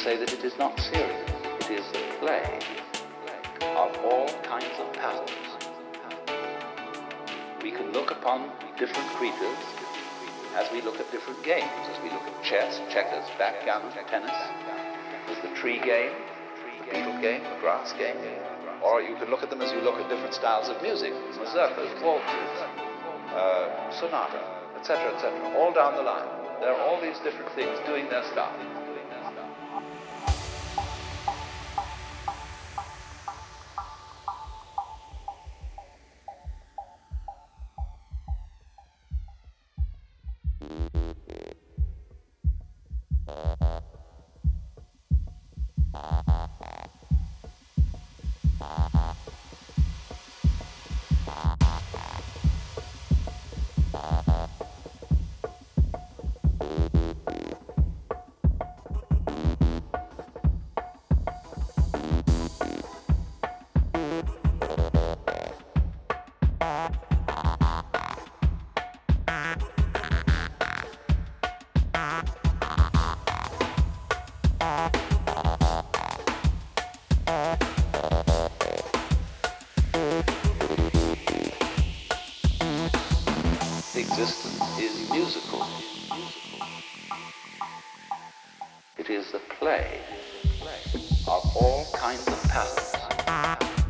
say that it is not serious. It is the play of all kinds of patterns. We can look upon different creatures as we look at different games, as we look at chess, checkers, backgammon, tennis. There's the tree game, the beetle game, the grass game. Or you can look at them as you look at different styles of music, mazurkas, waltzes, sonata, etc., etc., all down the line. There are all these different things doing their stuff. Existence is musical. It is the play of all kinds of patterns.